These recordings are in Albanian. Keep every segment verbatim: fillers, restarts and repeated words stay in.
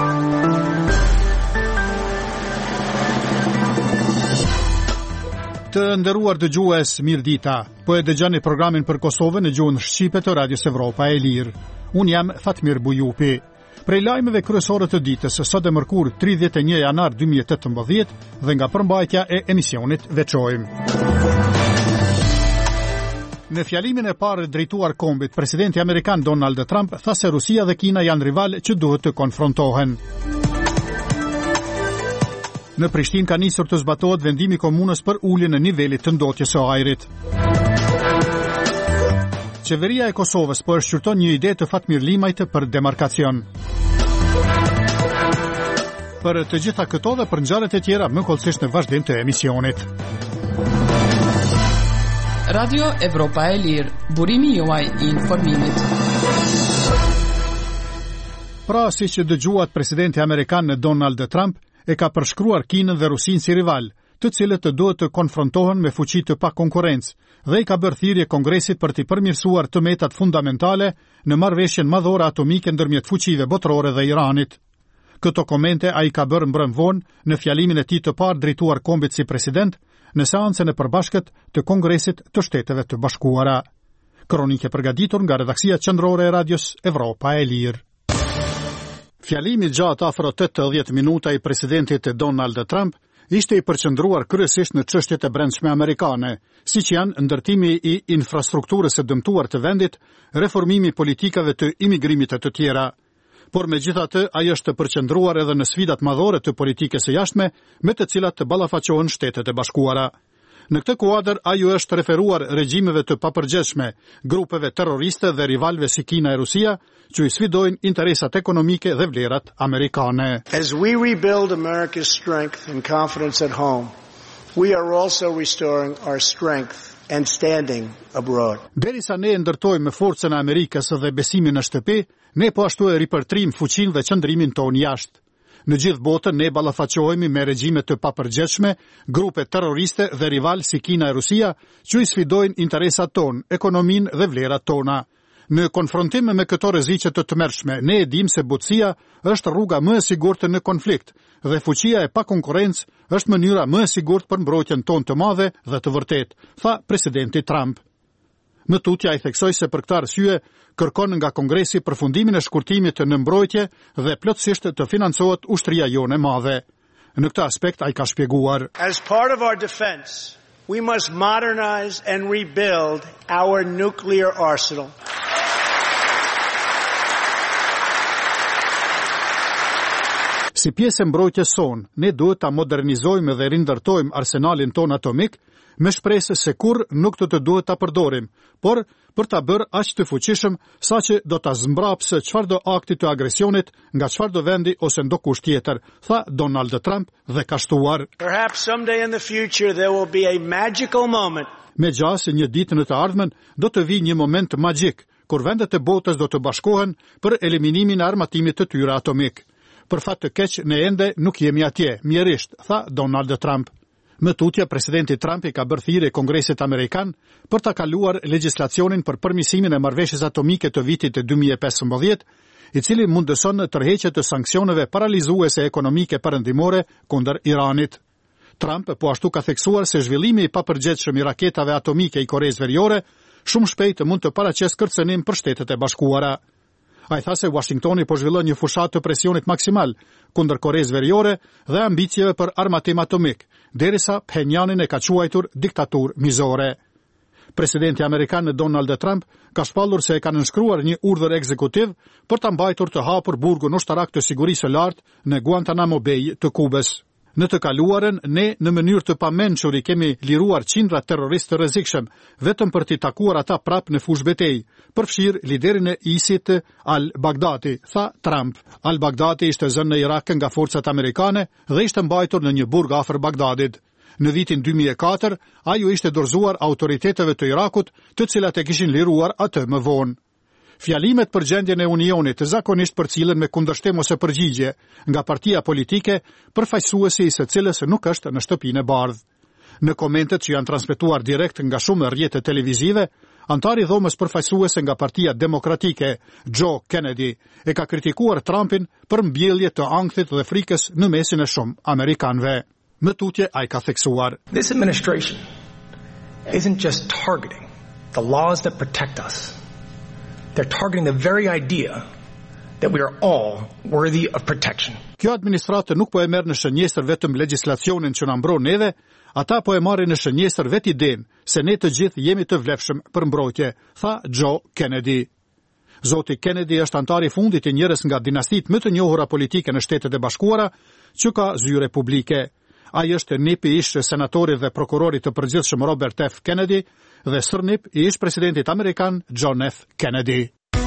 Të nderuar dëgjues, mirëdita. Po e dëgjoni programin për Kosovën në gjuhën shqipe të Radios Evropa e Lirë. Unë jam Fatmir Bujupi. Prej lajmeve kryesore të ditës, sot e mërkur tridhjetë e një janar dy mijë e tetëmbëdhjetë dhe nga përmbajtja e emisionit veçojmë. Në fjalimin e parë drejtuar kombit, presidenti amerikan Donald Trump tha se Rusia dhe Kina janë rival që duhet të konfrontohen. Në Prishtinë ka nisur të zbatohet vendimi i komunës për uljen e nivelit të ndotjes së ajrit. Qeveria e Kosovës po e shqyrton një ide të Fatmir Limajt për demarkacion. Për të gjitha këto dhe për ngjarjet e tjera, më kollësisht në vazhdim të emisionit. Radio Evropa e Lirë, burimi juaj i informimit. Pra, si që dëgjuat, presidenti amerikan Donald Trump e ka përshkruar Kinën dhe Rusinë si rival, të cilët të duhet të konfrontohen me fuqi të pa konkurrencë, dhe i ka bërë thirrje Kongresit për të përmirësuar të metat fundamentale në marrëveshjen madhore atomike ndërmjet fuqive botërore dhe Iranit. Këto komente ai ka bërë mbrëm vonë në fjalimin e tij të parë drejtuar kombit si president në seancën e përbashkët të Kongresit të Shteteve të Bashkuara. Kronike përgatitur nga redaksia qendrore e Radios Evropa e Lirë. Fjalimi gjatë afro tetëdhjetë minuta i presidentit Donald Trump ishte i përqendruar kryesisht në çështjet e brendshme amerikane, siç janë ndërtimi i infrastrukturës së dëmtuar të vendit, reformimi i politikave të imigrimit e të tjera. Por megjithatë, ai është të përqendruar edhe në sfidat madhore të politikës së jashtme, me të cilat të ballafaqohen Shtetet e Bashkuara. Në këtë kuadër, ai është referuar regjimeve të papërgjeshme, grupeve terroriste dhe rivalve si Kina e Rusia, që i sfidojnë interesat ekonomike dhe vlerat amerikane. As we rebuild America's strength and confidence at home, we are also restoring our strength and standing abroad. Derisa ne ndërtojmë forcën e Amerikës dhe besimin në shtëpi, ne po ashtu e ripërtrim fuqinë dhe qëndrimin tonë jashtë. Në gjithë botën ne ballafaqohemi me regjime të papërgjeshme, grupe terroriste dhe rival si Kina e Rusia, që i sfidojnë interesat tonë, ekonominë dhe vlerat tona. Në konfrontim me këto rreziqe të tmerrshme, ne e dimë se butësia është rruga më e sigurt në konflikt dhe fuqia e pa konkurrencë është mënyra më e sigurt për mbrojtjen tonë të madhe dhe të vërtetë, tha presidenti Trump. Më tutja i theksoi se për këtë arsye kërkon nga Kongresi përfundimin e shkurtimit në mbrojtje dhe plotësisht të financohet ushtria jone e madhe. Në këtë aspekt ai ka shpjeguar: As part of our defense, we must modernize and rebuild our nuclear arsenal. Si pjesë e mbrojtjes sonë, ne duhet ta modernizojmë dhe rindërtojmë arsenalin ton atomik, me shpresë se kur nuk të të duhet ta përdorim, por për ta bërë aq të fuqishëm saqë do ta zmbrapsë çfarëdo akti të agresionit nga çfarëdo vendi ose ndokush tjetër, tha Donald Trump dhe ka shtuar: Perhaps someday in the future there will be a magical moment. Me gjasë një ditë në të ardhmen do të vijë një moment magjik kur vendet e botës do të bashkohen për eliminimin e armatimit të tyre atomik. Për fat të keq ne ende nuk jemi atje, mjerisht, tha Donald Trump. Më tutje, presidenti Trump i ka bërë thirrje Kongresit amerikan për ta kaluar legjislacionin për përmirësimin e marrëveshjes atomike të vitit dy mijë e pesëmbëdhjetë, i cili mundëson tërheqje të sanksioneve paralizuese ekonomike perëndimore kundër Iranit. Trump po ashtu ka theksuar se zhvillimi i papërgjithshëm i raketave atomike i Koreas Veriore shumë shpejt mund të paraqesë kërcënim për Shtetet e Bashkuara. Ai tha se Washingtoni po zhvillon një fushat të presionit maksimal kundër Koreas Veriore dhe ambicieve për armatim atomik, derisa Phenjanin e ka quajtur diktaturë mizore. Presidenti amerikan Donald Trump ka shpallur se e ka nënshkruar një urdhër ekzekutiv për ta mbajtur të hapur burgun ushtarak të sigurisë së lartë në Guantanamo Bay të Kubës. Në të kaluarën, ne në mënyrë të pamençur i kemi liruar qindra terroristë të rrezikshëm, vetëm për t'i takuar ata prap në fushë betejë, përfshir liderin e ISIS al-Baghdadi, tha Trump. Al-Baghdadi ishte zënë në Irak nga forcat amerikane dhe ishte mbajtur në një burg afër Bagdadit. Në vitin dy mijë e katër, ai u ishte dorëzuar autoriteteve të Irakut, të cilat e kishin liruar atë më vonë. Fjalimet për gjendjen e Unionit zakonisht përcillen me kundërshtim ose përgjigje nga partia politike, përfaqësuesi i së cilës nuk është në shtëpinë e bardhë. Në komentet që janë transmetuar direkt nga shumë rrjete televizive, Antari dhomës përfaqësuese nga Partia Demokratike, Joe Kennedy, e ka kritikuar Trumpin për mbjellje të ankthit dhe frikës në mesin e shumë amerikanëve. Më tutje ai ka theksuar: This administration isn't just targeting the laws that protect us. They're targeting the very idea that we are all worthy of protection. Kjo administratë nuk po e merr në shënjestër vetëm legjislacionin që na mbron neve, ata po e marrin në shënjestër vetë idenë se ne të gjithë jemi të vlefshëm për mbrojtje, tha Joe Kennedy. Zoti Kennedy është antari i fundit i njërës nga dinastit më të njohura politike në Shtetet e Bashkuara që ka zyre publike. Ai është nipi i ish senatorit dhe prokurorit të përgjithshëm Robert F. Kennedy dhe sërnip i ish presidentit amerikan John F. Kennedy.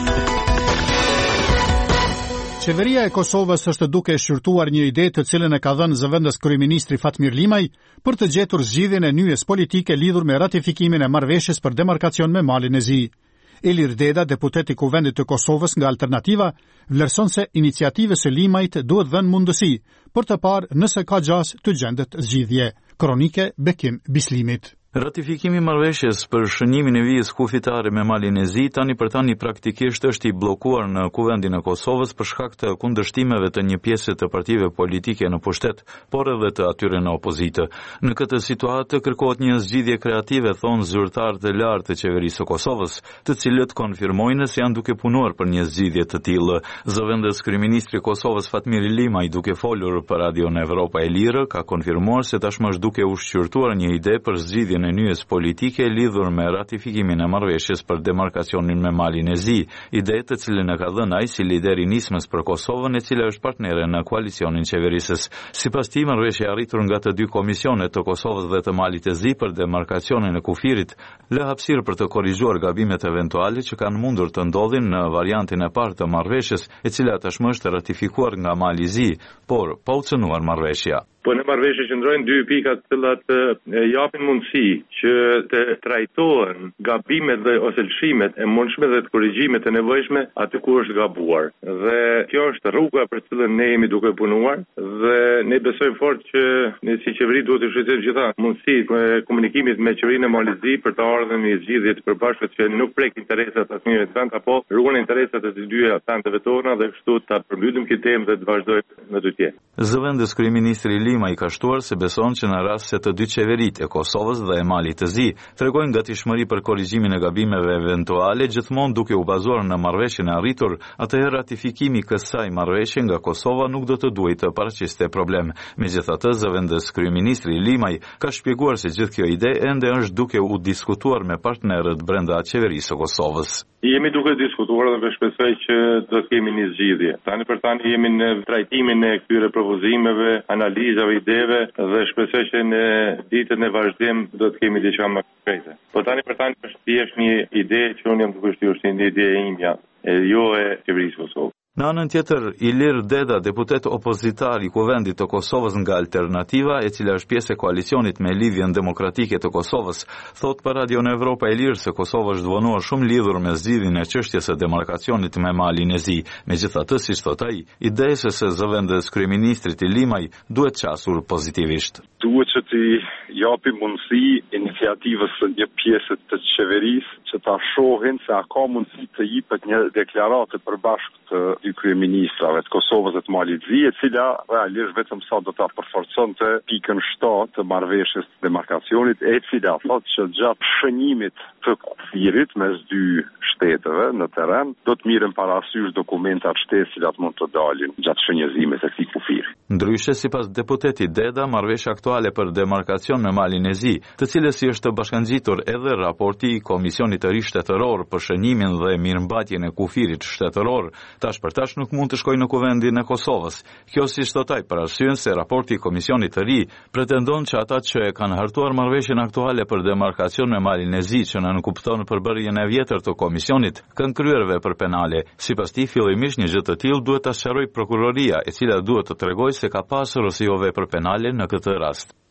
Qeveria e Kosovës është duke shqyrtuar një ide të cilën e ka dhënë zëvendës kryeministri Fatmir Limaj për të gjetur zgjidhjen e nyjes politike lidhur me ratifikimin e marrëveshjes për demarkacion me Malin e Zi. Ilir Deda, deputet i Kuvendit të Kosovës nga Alternativa, vlerëson se iniciativës së Limajt duhet dhënë mundësi për të parë nëse ka gjas të gjendet zgjidhje. Kronike Bekim Bislimit. Ratifikimi i marrëveshjes për shënimin e vijës kufitare me Malin e Zi tani për tani praktikisht është i bllokuar në Kuvendin e Kosovës për shkak të kundërshtimeve të një pjese të partive politike në pushtet, por edhe të atyre në opozitë. Në këtë situatë kërkohet një zgjidhje kreative, thon zyrtarët e lartë të qeverisë së Kosovës, të cilët konfirmojnë se janë duke punuar për një zgjidhje të tillë. Zëvendës kryeministri i Kosovës Fatmir Limaj, duke folur për Radion Evropa e Lirë, ka konfirmuar se tashmë është duke ushqyrtuar një ide për zgjidhjen e nyjes politike lidhur me ratifikimin e marrëveshjes për demarkacionin me Malin e Zi, ide të cilën e ka dhënë ai si lider i nismës për Kosovën, e cila është partnere në koalicionin qeverisës. Sipas tij, marrëveshja e arritur nga të dy komisionet të Kosovës dhe të Malit e Zi për demarkacionin e kufirit lë hapësirë për të korrigjuar gabimet eventuale që kanë mundur të ndodhin në variantin e parë të marrëveshjes, e cila tashmë është ratifikuar nga Mali i Zi, por pa u cënuar marrëveshja. Po në marrëveshje qëndrojnë dy pikat të cilat japin mundësi që të trajtohen gabimet dhe ose lëshimet e mundshme dhe të korrigjimet e nevojshme aty ku është gabuar. Dhe kjo është rruga për cilën ne jemi duke punuar dhe ne besojmë fort që ne si qeveri duhet të shqetësojmë gjitha mundësitë e komunikimit me qeverinë e Malit të Zi për të ardhur në një zgjidhje të përbashkët që nuk prek interesat të asnjërit vend apo ruan interesat e të dyja vendeve tona dhe kështu ta përmbyllim këtë temë dhe të vazhdojmë në tutje. Zëvendës kryeministri Lima i ka shtuar se beson që në rast se të dy qeveritë e Kosovës dhe e Malit të Zi tregojnë gatishmëri për korrigjimin e gabimeve eventuale, gjithmonë duke u bazuar në marrëveshjen e arritur, atëherë ratifikimi i kësaj marrëveshje nga Kosova nuk do të duhet të paraqiste problem. Megjithatë, zëvendës kryeministri Limaj ka shpjeguar se gjithë kjo ide ende është duke u diskutuar me partnerët brenda qeverisë së Kosovës. Jemi duke diskutuar dhe shpresoj që do të kemi një zgjidhje. Tani për tani jemi në trajtimin e këtyre propozimeve, analizave, ideve dhe shpresoj që në ditën e vazhdim do të kemi diçka më konkrete. Po tani për tani është thjesht një ide që unë jam duke shtyrë si një ide e imja, e jo e qeverisë së Kosovës. Në anën tjetër, Ilir Deda, deputet opozitar i Kuvendit të Kosovës nga Alternativa, e cila është pjesë e koalicionit me Lidhjen Demokratike të Kosovës, thot për Radion Evropa e Lirë se Kosova është vonuar shumë lidhur me zgjidhjen e çështjes së demarkacionit me Malin e Zi. Megjithatë, siç thot ai, ideja se zëvendës kryeministrit i Limaj duhet qasur pozitivisht. Duhet që t'i japi mundësi iniciativës së një pjesë të qeverisë që ta shohin se a ka mundësi të jepet një deklaratë përbashkët të dy kryeministrave të Kosovës dhe të Malit të Zi, e cila realisht vetëm sa do ta përforconte pikën shtatë të marrëveshjes të demarkacionit, e cila thotë që gjatë shënimit të kufirit mes dy shteteve në terren do të mirën parasysh dokumentat shtesë cilat mund të dalin gjatë shënjëzimit të këtij kufiri. Ndryshe, sipas deputetit Deda, marrëveshja aktuale për demarkacion me Malin e Zi, të cilës i është bashkangjitur edhe raporti i Komisionit të Ri Shtetëror për shënimin dhe mirëmbajtjen e kufirit shtetëror, tash për tash nuk mund të shkojë në Kuvendin e Kosovës. Kjo siç thot ai për arsyen se raporti i Komisionit të Ri pretendon që ata që e kanë hartuar marrëveshjen aktuale për demarkacion me Malin e Zi, që nënkupton përbërjen e vjetër të Komisionit, kanë kryer vepër penale. Sipas tij, fillimisht një gjë të tillë duhet ta sqarojë prokuroria, e cila duhet të tregojë se ka pasur ose jo vepër penale në këtë rast.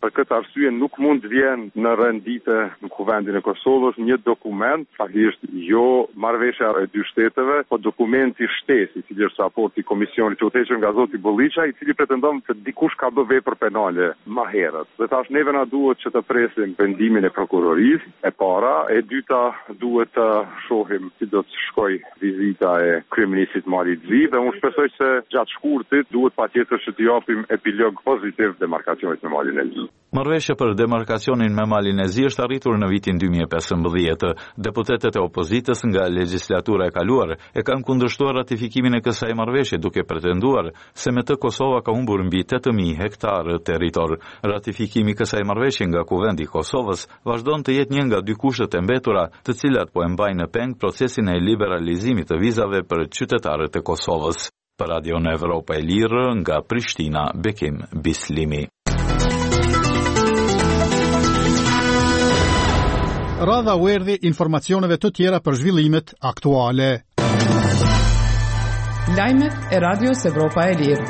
Për këtë arsye nuk mund të vjen në rendite në kuvendin e Kosovës një dokument, faktikisht jo marrëveshja e dy shteteve, po dokumenti shtesë, i cili është raporti i komisionit që u teqën nga zoti Bolliça, i cili pretendon se dikush ka bërë vepër penale më herët. Dhe tash neve na duhet që të presim vendimin e prokurorisë e para, e dyta duhet të shohim si do të shkoj vizita e kryeministit Malizi dhe unë shpresoj se gjatë shkurtit duhet patjetër që të japim epilog pozitiv demarkacionit me Malin e Zi. Marrëveshja për demarkacionin me Malin e Zi është arritur në vitin dy mijë e pesëmbëdhjetë. Deputetët e opozitës nga legjislatura e kaluar e kanë kundërshtuar ratifikimin e kësaj marrëveshje duke pretenduar se me të Kosova ka humbur mbi tetë mijë hektarë territor. Ratifikimi i kësaj marrëveshje nga Kuvendi i Kosovës vazhdon të jetë një nga dy kushtet e mbetura, të cilat po e mbajnë në peng procesin e liberalizimit të vizave për qytetarët e Kosovës. Për Radio në Evropa e Lirë, nga Prishtina, Bekim Bislimi. Radha u erdhi informacioneve të tjera për zhvillimet aktuale. Lajmet e Radios Evropa e Lirë.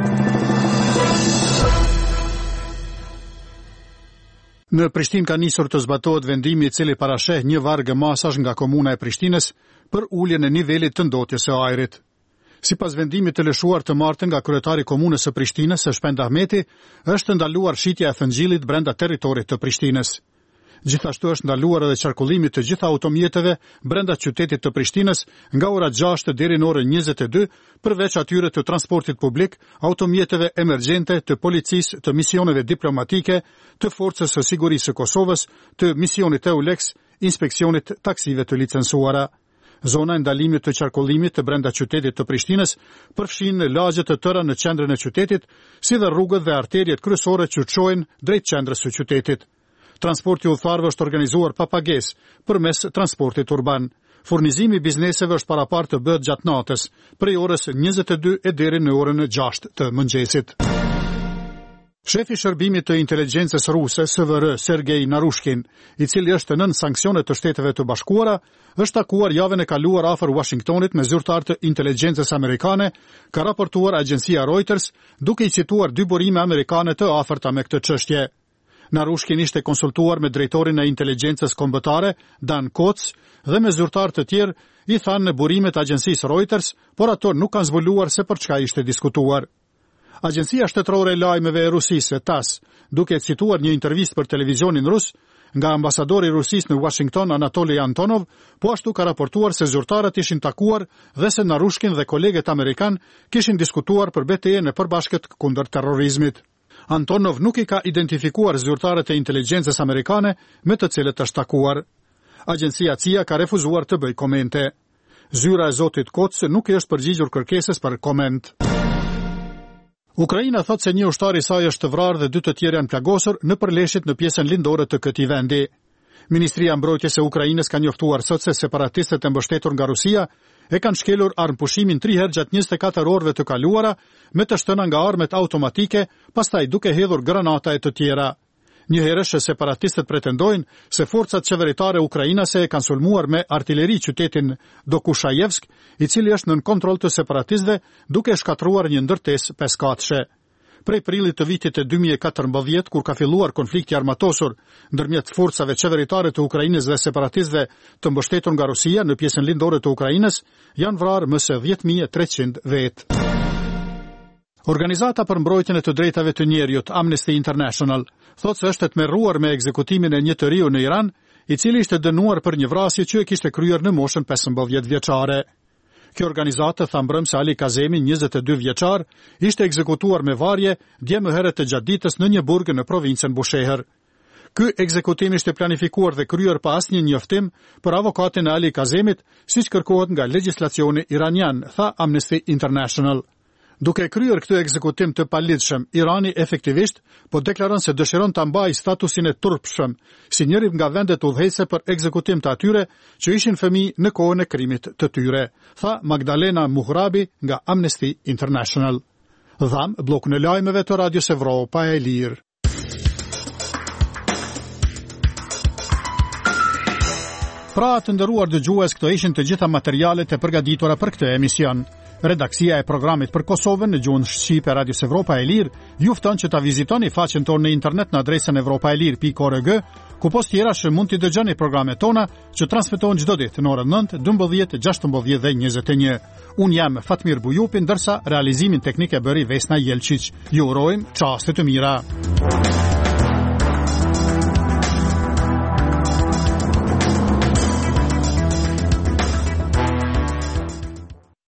Në Prishtinë ka nisur të zbatohet vendimi i cili parasheh një varg masash nga komuna e Prishtinës për uljen e nivelit të ndotjes së ajrit. Sipas vendimit të lëshuar të martën nga kryetari i komunës së Prishtinës, Shpend Ahmeti, është ndaluar shitja e thëngjillit brenda territorit të Prishtinës. Gjithashtu është ndaluar edhe qarkullimi të gjitha automjeteve brenda qytetit të Prishtinës nga ora gjashtë deri në orën njëzet e dy, përveç atyre të transportit publik, automjeteve emergjente, të policisë, të misioneve diplomatike, të forcës së sigurisë së Kosovës, të misionit EULEX, inspeksionit taksive të licencuara. Zona e ndalimit të qarkullimit të brenda qytetit të Prishtinës përfshin lagje të tëra në qendrën e qytetit, si dhe rrugët dhe arterjet kryesore që çojnë drejt qendrës së qytetit. Transporti udhëtarëve është organizuar pa pagesë përmes transportit urban. Furnizimi i bizneseve është parapar të bëhet gjatë natës, prej orës njëzet e dy e deri në orën gjashtë të mëngjesit. Shefi i shërbimit të inteligjencës ruse S V R, Sergej Narushkin, i cili është nën sanksione të Shteteve të Bashkuara, është takuar javën e kaluar afër Washingtonit me zyrtar të inteligjencës amerikane, ka raportuar agjencia Reuters, duke i cituar dy burime amerikane të afërta me këtë çështje. Narushkin ishte konsultuar me drejtorin e inteligjencës kombëtare, Dan Koc, dhe me zyrtar të tjerë, i thanë në burimet e agjencisë Reuters, por ato nuk kanë zbuluar se për çka ishte diskutuar. Agjencia shtetërore e lajmeve e Rusisë, T A S, duke cituar një intervistë për televizionin rus, nga ambasadori i Rusisë në Washington, Anatoliy Antonov, po ashtu ka raportuar se zyrtarët ishin takuar dhe se Narushkin dhe kolegët amerikan kishin diskutuar për betejën e përbashkët kundër terrorizmit. Antonov nuk i ka identifikuar zyrtarët e inteligjencës amerikane me të cilët është takuar. Agjencia C I A ka refuzuar të bëjë komente. Zyra e zotit Koc nuk i është përgjigjur kërkesës për koment. Ukraina thot se një ushtar i saj është vrarë dhe dy të tjerë janë plagosur në përleshjet në pjesën lindore të këtij vendi. Ministria e Mbrojtjes e Ukrainës ka njoftuar sot se separatistët e mbështetur nga Rusia e kanë shkelur armëpushimin tri herë gjatë njëzet e katër orëve të kaluara me të shtëna nga armet automatike, pastaj duke hedhur granata e të tjera. Një herësh separatistët pretendojnë se forcat qeveritare ukrainase e kanë sulmuar me artilleri qytetin Dokushajevsk, i cili është nën kontroll të separatistëve, duke shkatruar një ndërtesë peskatëshe. Prej prillit të vitit e dy mijë e katërmbëdhjetë, kur ka filluar konflikti armatosur ndërmjet forcave qeveritare të Ukrainës dhe separatistëve të mbështetur nga Rusia në pjesën lindore të Ukrainës, janë vrarë më se dhjetë mijë e treqind vetë. Organizata për mbrojtjen e të drejtave të njerëzit, Amnesty International, thotë se është tmerruar me ekzekutimin e një të riu në Iran, i cili ishte dënuar për një vrasje që e kishte kryer në moshën pesëmbëdhjetë vjeçare. Kjo organizatë tha mbrëm se Ali Kazemi, njëzet e dy vjeçar, ishte ekzekutuar me varje dje më herët të gjatë ditës në një burg në provincën Bushehr. Ky ekzekutim ishte planifikuar dhe kryer pa asnjë njoftim për avokatin e Ali Kazemit, siç kërkohet nga legjislacioni iranian, tha Amnesty International. Duke kryer këtë ekzekutim të palidhshëm, Irani efektivisht po deklaron se dëshiron ta mbajë statusin e turpshëm si njëri nga vendet udhëheqëse për ekzekutim të atyre që ishin fëmijë në kohën e krimit të tyre, tha Magdalena Muhrabi nga Amnesty International. Dham blokun e lajmeve të Radios Evropa e Lirë. Pra të nderuar dëgjues, këto ishin të gjitha materialet e përgatitura për këtë emision. Redaksia e programit për Kosovën në gjuhën shqipe Radios Evropa e Lirë ju fton që ta vizitoni faqen tonë në internet në adresën evropaelir pikë org, ku post tjera që mund t'i dëgjoni programet tona që transmetohen çdo ditë në orën nëntë, dymbëdhjetë, gjashtëmbëdhjetë dhe njëzet e një. Unë jam Fatmir Bujupi, ndërsa realizimin teknik e bëri Vesna Jelčić. Ju urojmë çaste të mira.